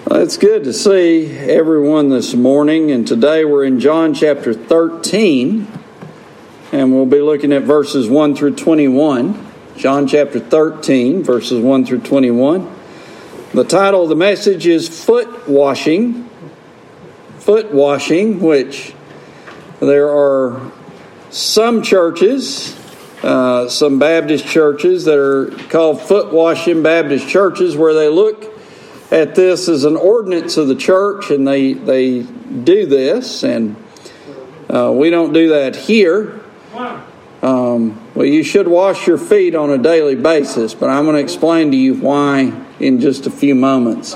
It's good to see everyone this morning, and today we're in John chapter 13, and we'll be looking at verses 1 through 21. John chapter 13, verses 1 through 21. The title of the message is Foot Washing. Foot washing, which there are some churches, some Baptist churches that are called foot washing Baptist churches, where they look at this as an ordinance of the church, and they do this, and we don't do that here. Well, you should wash your feet on a daily basis, but I'm going to explain to you why in just a few moments.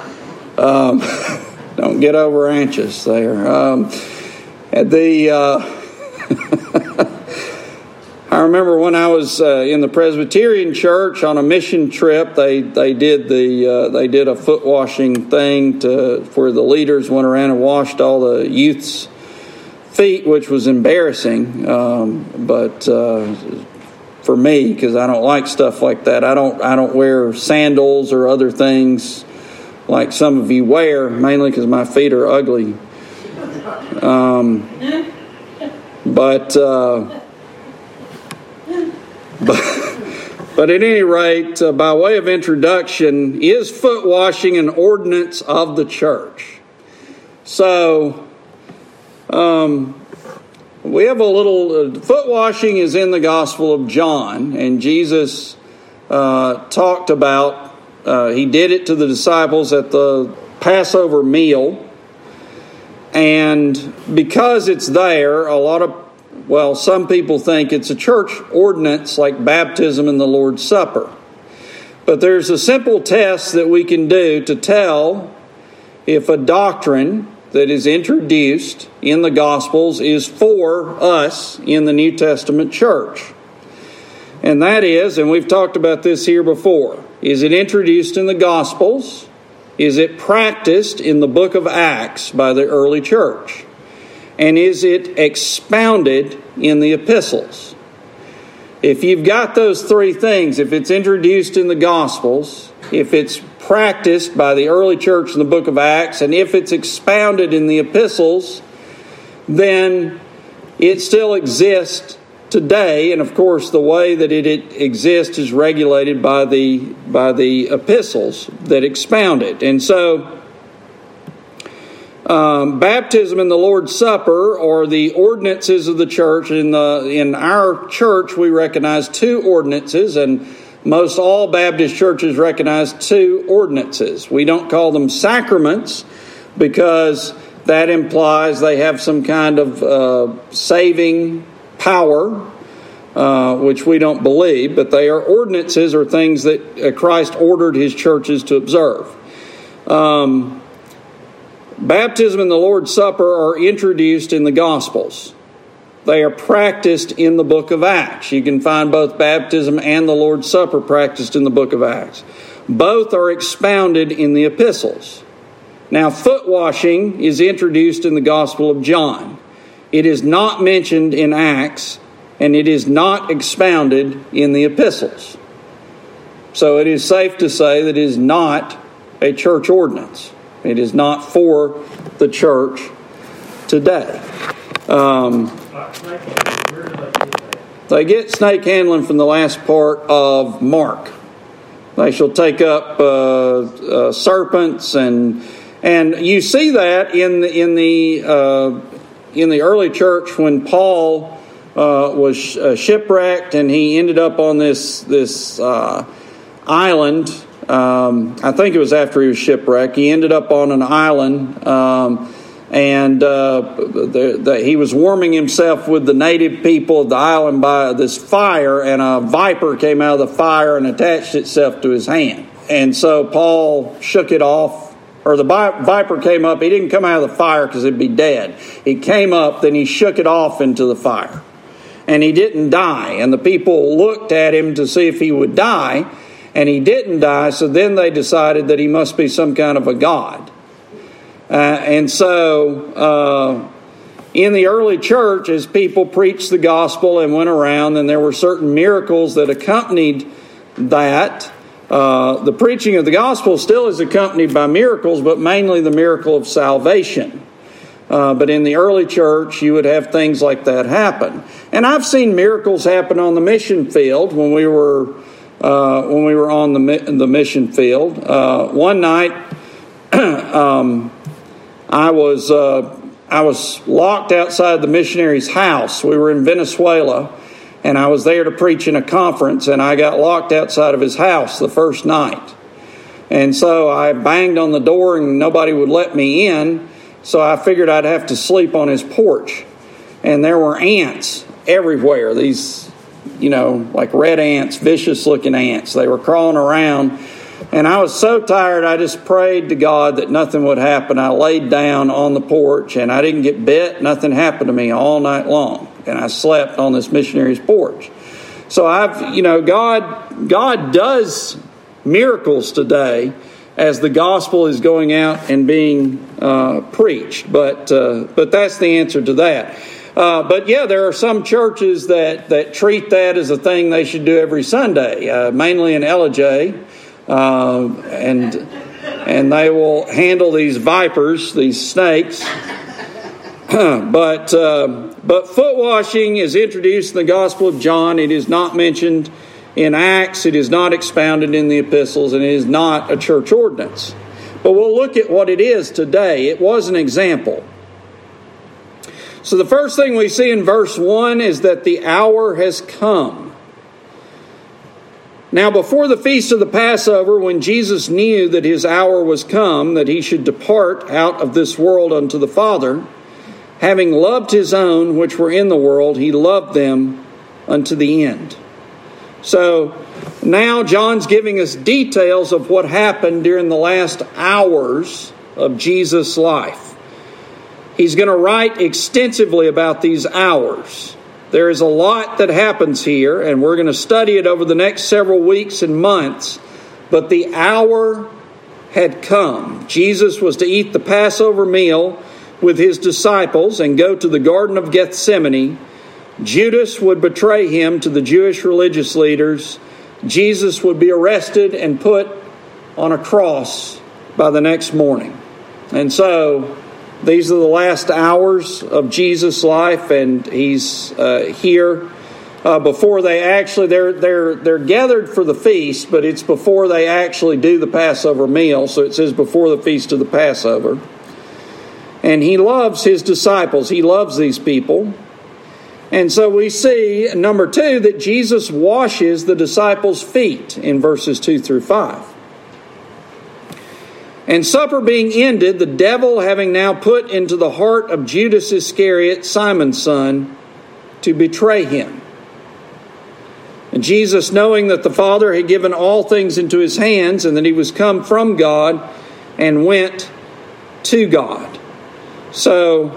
Don't get over anxious there. I remember when I was in the Presbyterian church on a mission trip, they did a foot washing thing where the leaders went around and washed all the youth's feet, which was embarrassing. But for me, because I don't like stuff like that, I don't wear sandals or other things like some of you wear, mainly because my feet are ugly. But at any rate, by way of introduction, is foot washing an ordinance of the church? So, we have a little... foot washing is in the Gospel of John, and Jesus talked about... he did it to the disciples at the Passover meal, and because it's there, some people think it's a church ordinance like baptism and the Lord's Supper. But there's a simple test that we can do to tell if a doctrine that is introduced in the Gospels is for us in the New Testament church. And that is, and we've talked about this here before, is it introduced in the Gospels? Is it practiced in the book of Acts by the early church? And is it expounded in the epistles? If you've got those three things, if it's introduced in the Gospels, if it's practiced by the early church in the book of Acts, and if it's expounded in the epistles, then it still exists today. And of course, the way that it exists is regulated by the epistles that expound it. And so baptism and the Lord's Supper are the ordinances of the church. In our church, we recognize two ordinances, and most all Baptist churches recognize two ordinances. We don't call them sacraments because that implies they have some kind of saving power, which we don't believe, but they are ordinances or things that Christ ordered his churches to observe. Baptism and the Lord's Supper are introduced in the Gospels. They are practiced in the book of Acts. You can find both baptism and the Lord's Supper practiced in the book of Acts. Both are expounded in the epistles. Now, foot washing is introduced in the Gospel of John. It is not mentioned in Acts, and it is not expounded in the epistles. So it is safe to say that it is not a church ordinance. It is not for the church today. They get snake handling from the last part of Mark. They shall take up serpents, and you see that in the early church when Paul was shipwrecked, and he ended up on this island. I think it was after he was shipwrecked. He ended up on an island, and he was warming himself with the native people of the island by this fire, and a viper came out of the fire and attached itself to his hand. And so Paul shook it off, or the viper came up. He didn't come out of the fire because it'd be dead. He came up, then he shook it off into the fire. And he didn't die. And the people looked at him to see if he would die, and he didn't die, so then they decided that he must be some kind of a god. And so in the early church, as people preached the gospel and went around, and there were certain miracles that accompanied that, The preaching of the gospel still is accompanied by miracles, but mainly the miracle of salvation. But in the early church, you would have things like that happen. And I've seen miracles happen on the mission field when we were on the mission field. One night, I was locked outside the missionary's house. We were in Venezuela, and I was there to preach in a conference, and I got locked outside of his house the first night. And so I banged on the door, and nobody would let me in. So I figured I'd have to sleep on his porch. And there were ants everywhere. These, like red ants, vicious-looking ants. They were crawling around. And I was so tired, I just prayed to God that nothing would happen. I laid down on the porch, and I didn't get bit. Nothing happened to me all night long. And I slept on this missionary's porch. So God does miracles today as the gospel is going out and being preached. But that's the answer to that. But yeah, there are some churches that treat that as a thing they should do every Sunday, mainly in LJ. And they will handle these vipers, these snakes. But foot washing is introduced in the Gospel of John. It is not mentioned in Acts. It is not expounded in the epistles, and it is not a church ordinance. But we'll look at what it is today. It was an example. So the first thing we see in verse 1 is that the hour has come. Now, before the feast of the Passover, when Jesus knew that his hour was come, that he should depart out of this world unto the Father, having loved his own which were in the world, he loved them unto the end. So now John's giving us details of what happened during the last hours of Jesus' life. He's going to write extensively about these hours. There is a lot that happens here, and we're going to study it over the next several weeks and months. But the hour had come. Jesus was to eat the Passover meal with his disciples and go to the Garden of Gethsemane. Judas would betray him to the Jewish religious leaders. Jesus would be arrested and put on a cross by the next morning. And so these are the last hours of Jesus' life, and he's here before they actually they're gathered for the feast, but it's before they actually do the Passover meal. So it says before the feast of the Passover. And he loves his disciples. He loves these people. And so we see, number 2, that Jesus washes the disciples' feet in verses 2 through 5. And supper being ended, the devil having now put into the heart of Judas Iscariot, Simon's son, to betray him. And Jesus, knowing that the Father had given all things into his hands, and that he was come from God and went to God. So,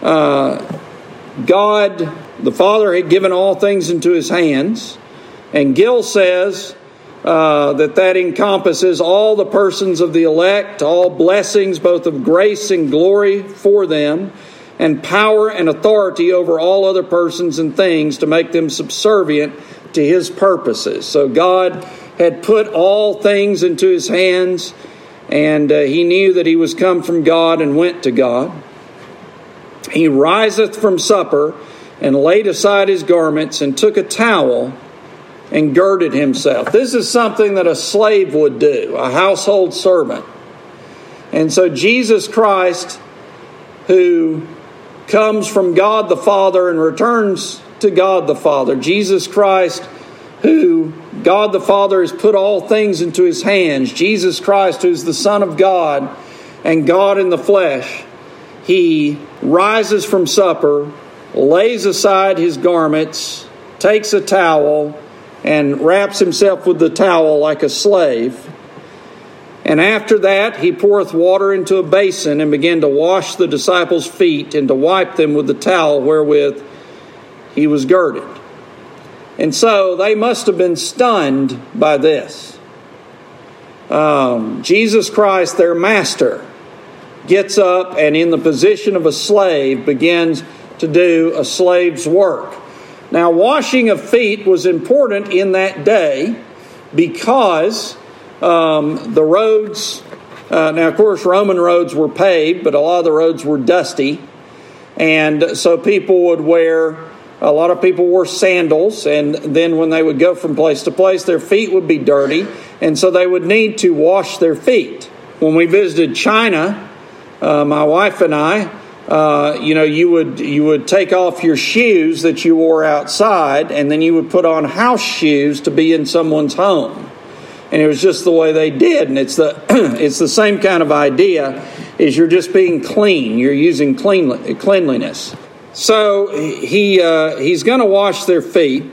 God, the Father, had given all things into his hands. And Gill says that encompasses all the persons of the elect, all blessings, both of grace and glory for them, and power and authority over all other persons and things to make them subservient to his purposes. So God had put all things into his hands, and he knew that he was come from God and went to God. He riseth from supper, and laid aside his garments, and took a towel, and girded himself. This is something that a slave would do, a household servant. And so Jesus Christ, who comes from God the Father and returns to God the Father, Jesus Christ, who God the Father has put all things into his hands, Jesus Christ, who is the Son of God and God in the flesh, he rises from supper, lays aside his garments, takes a towel, and wraps himself with the towel like a slave. And after that, he poureth water into a basin and began to wash the disciples' feet and to wipe them with the towel wherewith he was girded. And so they must have been stunned by this. Jesus Christ, their master, gets up and in the position of a slave begins to do a slave's work. Now, washing of feet was important in that day because the roads, now of course Roman roads were paved, but a lot of the roads were dusty. And so a lot of people wore sandals, and then when they would go from place to place, their feet would be dirty, and so they would need to wash their feet. When we visited China, my wife and I, you would take off your shoes that you wore outside, and then you would put on house shoes to be in someone's home. And it was just the way they did, and it's the same kind of idea. Is you're just being clean, you're using cleanliness. So he's going to wash their feet.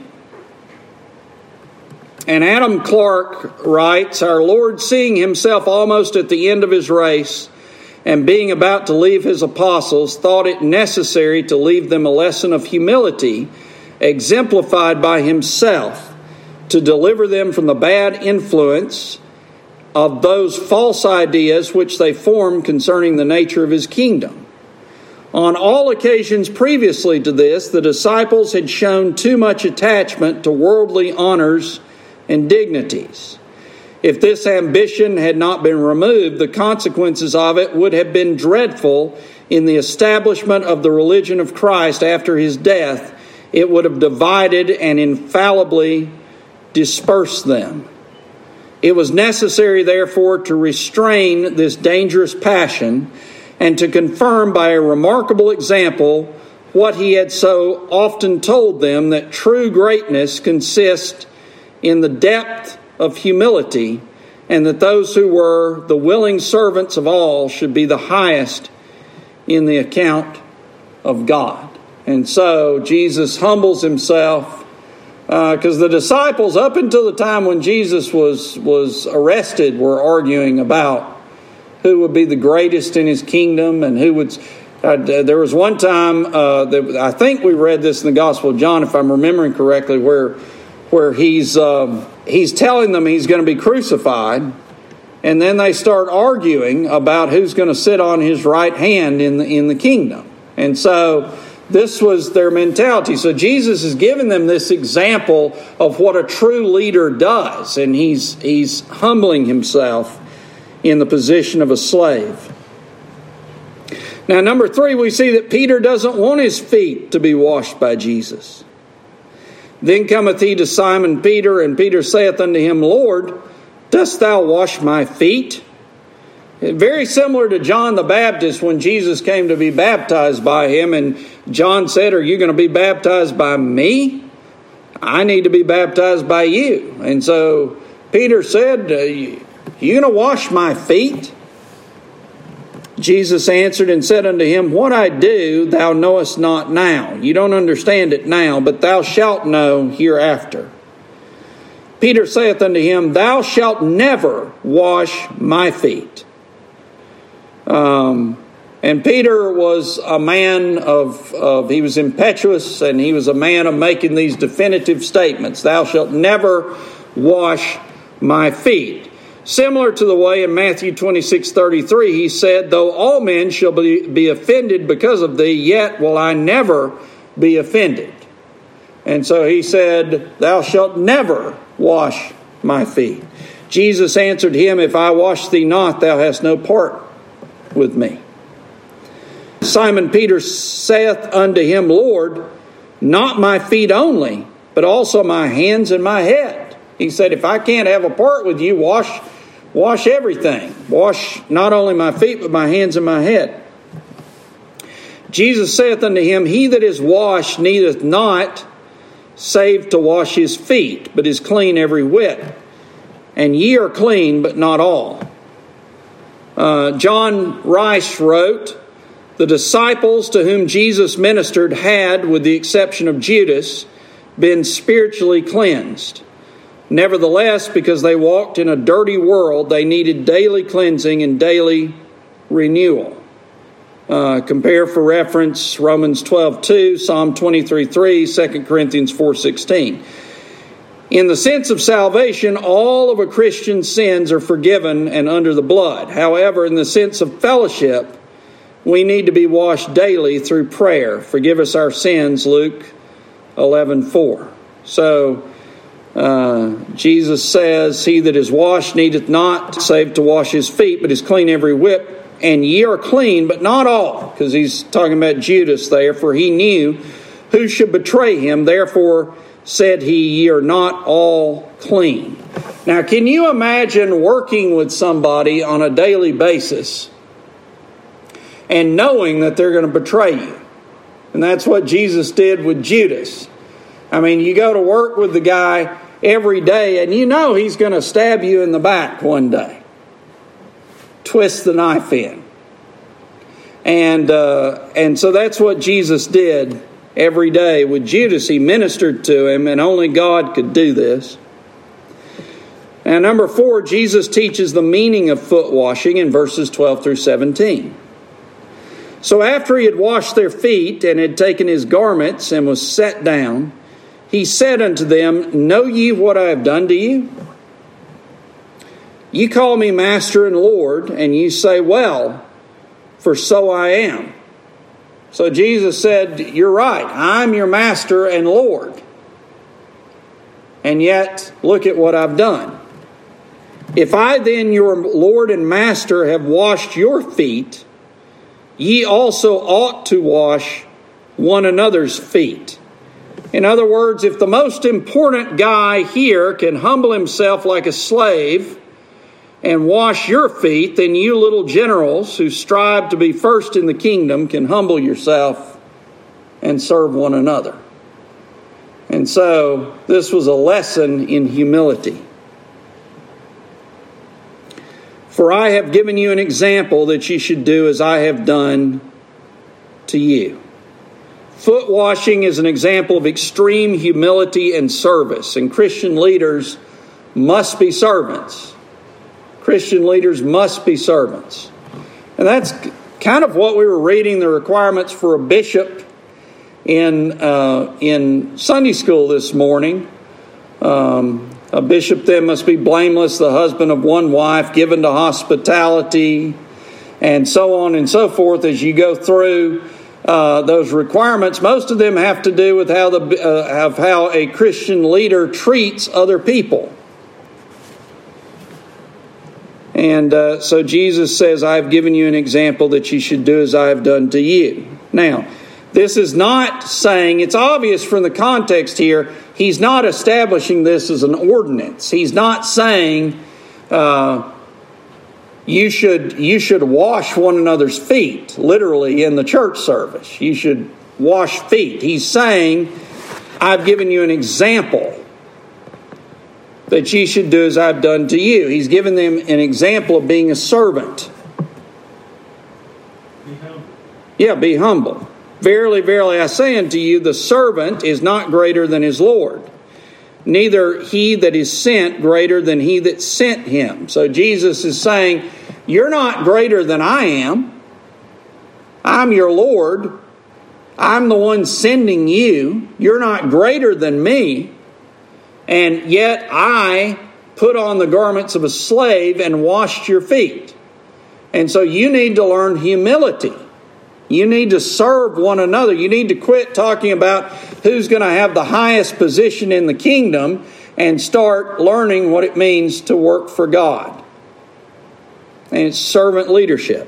And Adam Clarke writes, "Our Lord, seeing himself almost at the end of his race and being about to leave his apostles, thought it necessary to leave them a lesson of humility exemplified by himself, to deliver them from the bad influence of those false ideas which they formed concerning the nature of his kingdom. On all occasions previously to this, the disciples had shown too much attachment to worldly honors and dignities. If this ambition had not been removed, the consequences of it would have been dreadful in the establishment of the religion of Christ after his death. It would have divided and infallibly dispersed them. It was necessary, therefore, to restrain this dangerous passion and to confirm by a remarkable example what he had so often told them, that true greatness consists in the depth of humility, and that those who were the willing servants of all should be the highest in the account of God." And so Jesus humbles himself, because the disciples, up until the time when Jesus was arrested, were arguing about who would be the greatest in his kingdom and who would. There was one time that I think we read this in the Gospel of John, if I'm remembering correctly, where he's telling them he's going to be crucified, and then they start arguing about who's going to sit on his right hand in the kingdom. And so this was their mentality. So Jesus is giving them this example of what a true leader does, and he's humbling himself in the position of a slave. Now, number 3, we see that Peter doesn't want his feet to be washed by Jesus. "Then cometh he to Simon Peter, and Peter saith unto him, Lord, dost thou wash my feet?" Very similar to John the Baptist when Jesus came to be baptized by him, and John said, "Are you going to be baptized by me? I need to be baptized by you." And so Peter said, "You going to wash my feet?" Jesus answered and said unto him, "What I do thou knowest not now." You don't understand it now, but thou shalt know hereafter. Peter saith unto him, "Thou shalt never wash my feet." And Peter was a man he was impetuous, and he was a man of making these definitive statements. "Thou shalt never wash my feet." Similar to the way in Matthew 26:33 he said, "Though all men shall be offended because of thee, yet will I never be offended." And so he said, "Thou shalt never wash my feet." Jesus answered him, "If I wash thee not, thou hast no part with me." Simon Peter saith unto him, "Lord, not my feet only, but also my hands and my head." He said, "If I can't have a part with you, wash everything. Wash not only my feet, but my hands and my head." Jesus saith unto him, "He that is washed needeth not save to wash his feet, but is clean every whit. And ye are clean, but not all." John Rice wrote, "The disciples to whom Jesus ministered had, with the exception of Judas, been spiritually cleansed. Nevertheless, because they walked in a dirty world, they needed daily cleansing and daily renewal." Compare for reference Romans 12:2, Psalm 23:3, 2 Corinthians 4:16. In the sense of salvation, all of a Christian's sins are forgiven and under the blood. However, in the sense of fellowship, we need to be washed daily through prayer. "Forgive us our sins," Luke 11:4. So Jesus says, "He that is washed needeth not save to wash his feet, but is clean every whit. And ye are clean, but not all." Because he's talking about Judas there. "For he knew who should betray him. Therefore said he, ye are not all clean." Now, can you imagine working with somebody on a daily basis and knowing that they're going to betray you? And that's what Jesus did with Judas. I mean, you go to work with the guy every day and you know he's going to stab you in the back one day. Twist the knife in. And so that's what Jesus did every day with Judas. He ministered to him, and only God could do this. And number 4, Jesus teaches the meaning of foot washing in verses 12 through 17. "So after he had washed their feet and had taken his garments and was set down, he said unto them, Know ye what I have done to you? Ye call me Master and Lord, and ye say, Well, for so I am." So Jesus said, "You're right. I'm your Master and Lord. And yet, look at what I've done. If I then, your Lord and Master, have washed your feet, ye also ought to wash one another's feet." In other words, if the most important guy here can humble himself like a slave and wash your feet, then you little generals who strive to be first in the kingdom can humble yourself and serve one another. And so this was a lesson in humility. "For I have given you an example that ye should do as I have done to you." Foot washing is an example of extreme humility and service, and Christian leaders must be servants. Christian leaders must be servants. And that's kind of what we were reading, the requirements for a bishop in Sunday school this morning. A bishop then must be blameless, the husband of one wife, given to hospitality, and so on and so forth. As you go through those requirements, most of them have to do with how a Christian leader treats other people. And so Jesus says, "I have given you an example that you should do as I have done to you." Now, this is not saying, it's obvious from the context here, he's not establishing this as an ordinance. He's not saying you should wash one another's feet, literally in the church service. You should wash feet. He's saying, I've given you an example that ye should do as I've done to you. He's given them an example of being a servant. Be humble. Yeah, be humble. "Verily, verily, I say unto you, the servant is not greater than his Lord, neither he that is sent greater than he that sent him." So Jesus is saying, you're not greater than I am. I'm your Lord. I'm the one sending you. You're not greater than me. And yet I put on the garments of a slave and washed your feet. And so you need to learn humility. You need to serve one another. You need to quit talking about who's going to have the highest position in the kingdom and start learning what it means to work for God. And it's servant leadership.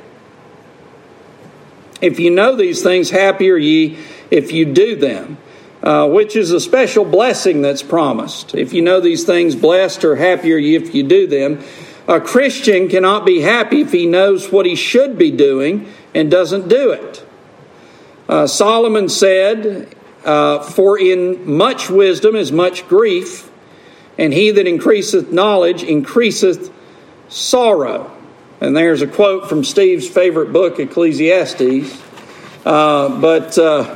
"If you know these things, happy are ye if you do them," which is a special blessing that's promised. If you know these things, blessed or happy are ye if you do them. A Christian cannot be happy if he knows what he should be doing and doesn't do it. Solomon said, "For in much wisdom is much grief, and he that increaseth knowledge increaseth sorrow." And there's a quote from Steve's favorite book, Ecclesiastes. But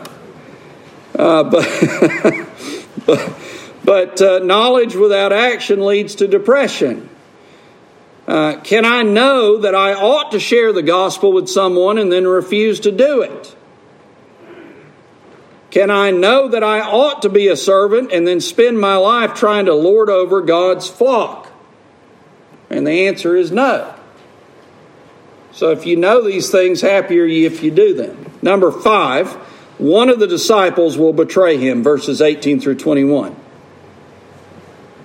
knowledge without action leads to depression. Can I know that I ought to share the gospel with someone and then refuse to do it? Can I know that I ought to be a servant and then spend my life trying to lord over God's flock? And the answer is no. So if you know these things, happy are ye if you do them. Number 5, one of the disciples will betray him, verses 18 through 21.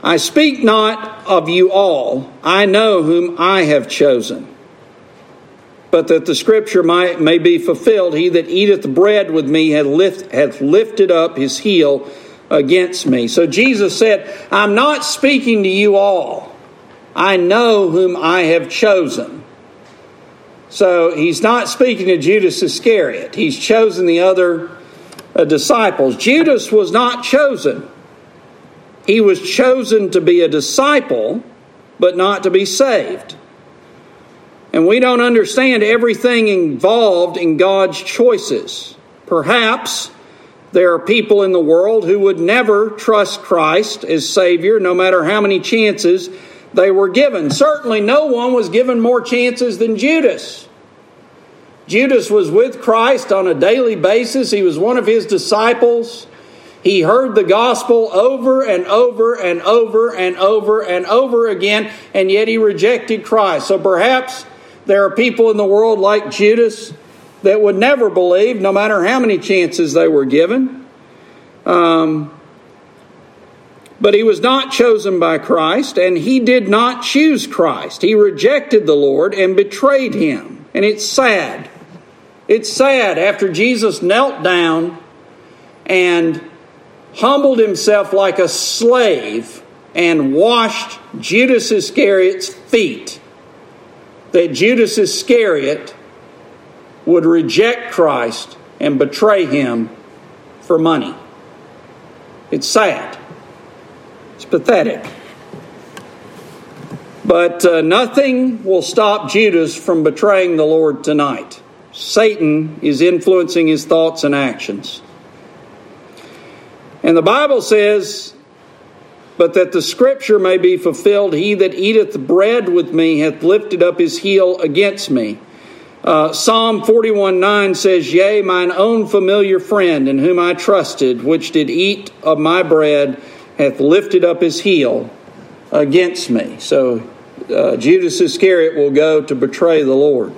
I speak not of you all. I know whom I have chosen. But that the scripture may be fulfilled, he that eateth bread with me hath lifted up his heel against me. So Jesus said, I'm not speaking to you all. I know whom I have chosen. So he's not speaking to Judas Iscariot. He's chosen the other disciples. Judas was not chosen. He was chosen to be a disciple, but not to be saved. And we don't understand everything involved in God's choices. Perhaps there are people in the world who would never trust Christ as Savior, no matter how many chances they were given. Certainly no one was given more chances than Judas. Judas was with Christ on a daily basis. He was one of his disciples. He heard the gospel over and over and over and over and over again, and yet he rejected Christ. So perhaps there are people in the world like Judas that would never believe, no matter how many chances they were given. But he was not chosen by Christ, and he did not choose Christ. He rejected the Lord and betrayed him. And it's sad. It's sad after Jesus knelt down and humbled himself like a slave and washed Judas Iscariot's feet, that Judas Iscariot would reject Christ and betray him for money. It's sad. It's pathetic. But nothing will stop Judas from betraying the Lord tonight. Satan is influencing his thoughts and actions. And the Bible says, but that the scripture may be fulfilled, he that eateth bread with me hath lifted up his heel against me. Psalm 41:9 says, yea, mine own familiar friend in whom I trusted, which did eat of my bread, hath lifted up his heel against me. So Judas Iscariot will go to betray the Lord.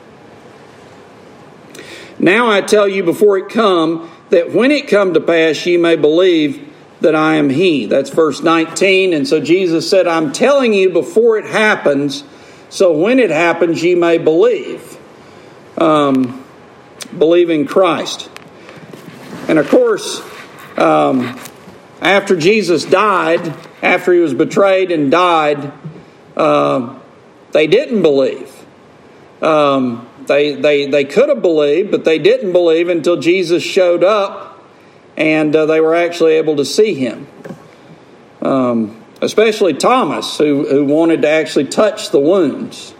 Now I tell you before it come, that when it come to pass, ye may believe that I am he. That's verse 19. And so Jesus said, I'm telling you before it happens, so when it happens, ye may believe. Believe in Christ. And of course, after Jesus died, after he was betrayed and died, they didn't believe. They could have believed, but they didn't believe until Jesus showed up and they were actually able to see him. Especially Thomas, who wanted to actually touch the wounds.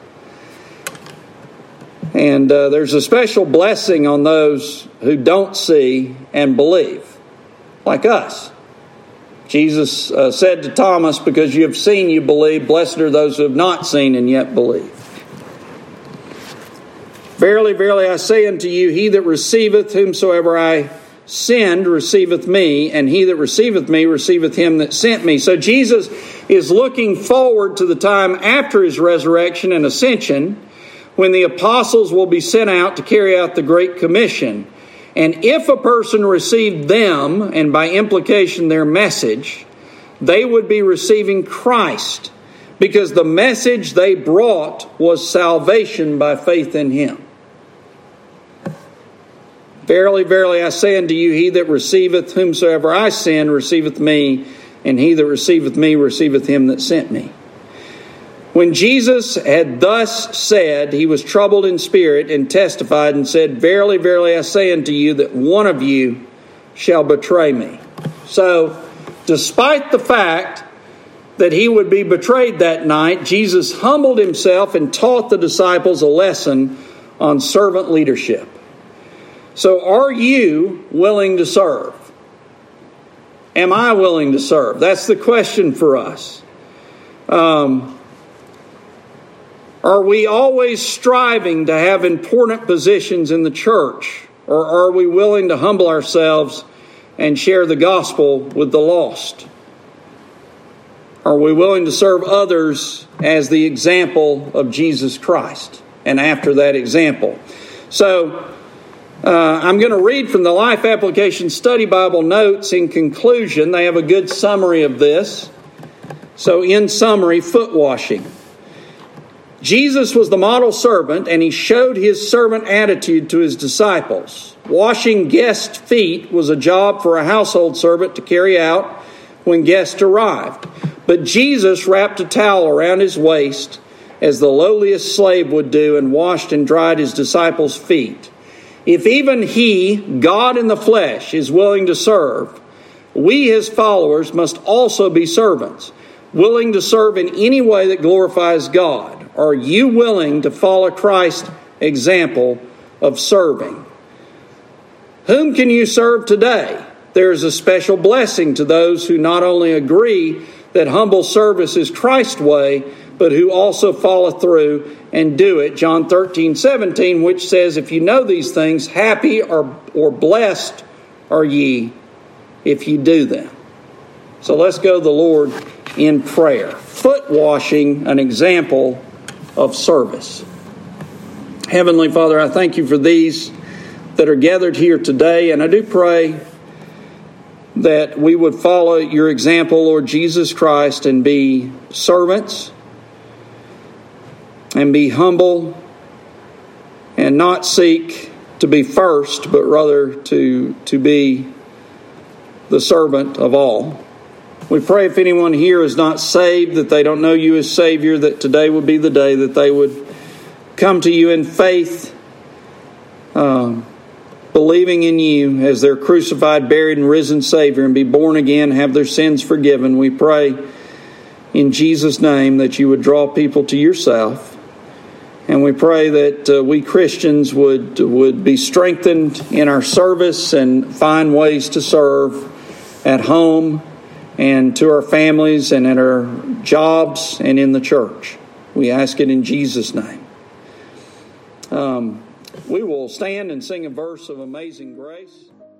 And there's a special blessing on those who don't see and believe, like us. Jesus said to Thomas, because you have seen, you believe. Blessed are those who have not seen and yet believe. Verily, verily, I say unto you, he that receiveth whomsoever I send receiveth me, and he that receiveth me receiveth him that sent me. So Jesus is looking forward to the time after his resurrection and ascension, when the apostles will be sent out to carry out the Great Commission. And if a person received them, and by implication their message, they would be receiving Christ, because the message they brought was salvation by faith in him. Verily, verily, I say unto you, he that receiveth whomsoever I send receiveth me, and he that receiveth me receiveth him that sent me. When Jesus had thus said, he was troubled in spirit and testified and said, verily, verily, I say unto you that one of you shall betray me. So, despite the fact that he would be betrayed that night, Jesus humbled himself and taught the disciples a lesson on servant leadership. So are you willing to serve? Am I willing to serve? That's the question for us. Are we always striving to have important positions in the church? Or are we willing to humble ourselves and share the gospel with the lost? Are we willing to serve others as the example of Jesus Christ and after that example? So, I'm going to read from the Life Application Study Bible Notes in conclusion. They have a good summary of this. So in summary, foot washing. Jesus was the model servant, and he showed his servant attitude to his disciples. Washing guests' feet was a job for a household servant to carry out when guests arrived. But Jesus wrapped a towel around his waist, as the lowliest slave would do, and washed and dried his disciples' feet. If even he, God in the flesh, is willing to serve, we, his followers, must also be servants, willing to serve in any way that glorifies God. Are you willing to follow Christ's example of serving? Whom can you serve today? There is a special blessing to those who not only agree that humble service is Christ's way, but who also follow through and do it. John 13:17, which says, if you know these things, happy or blessed are ye if you do them. So let's go to the Lord in prayer. Foot washing, an example of service. Heavenly Father, I thank you for these that are gathered here today, and I do pray that we would follow your example, Lord Jesus Christ, and be servants and be humble and not seek to be first, but rather to be the servant of all. We pray if anyone here is not saved, that they don't know you as Savior, that today would be the day that they would come to you in faith, believing in you as their crucified, buried, and risen Savior, and be born again, have their sins forgiven. We pray in Jesus' name that you would draw people to yourself. And we pray that we Christians would be strengthened in our service and find ways to serve at home and to our families and at our jobs and in the church. We ask it in Jesus' name. We will stand and sing a verse of Amazing Grace.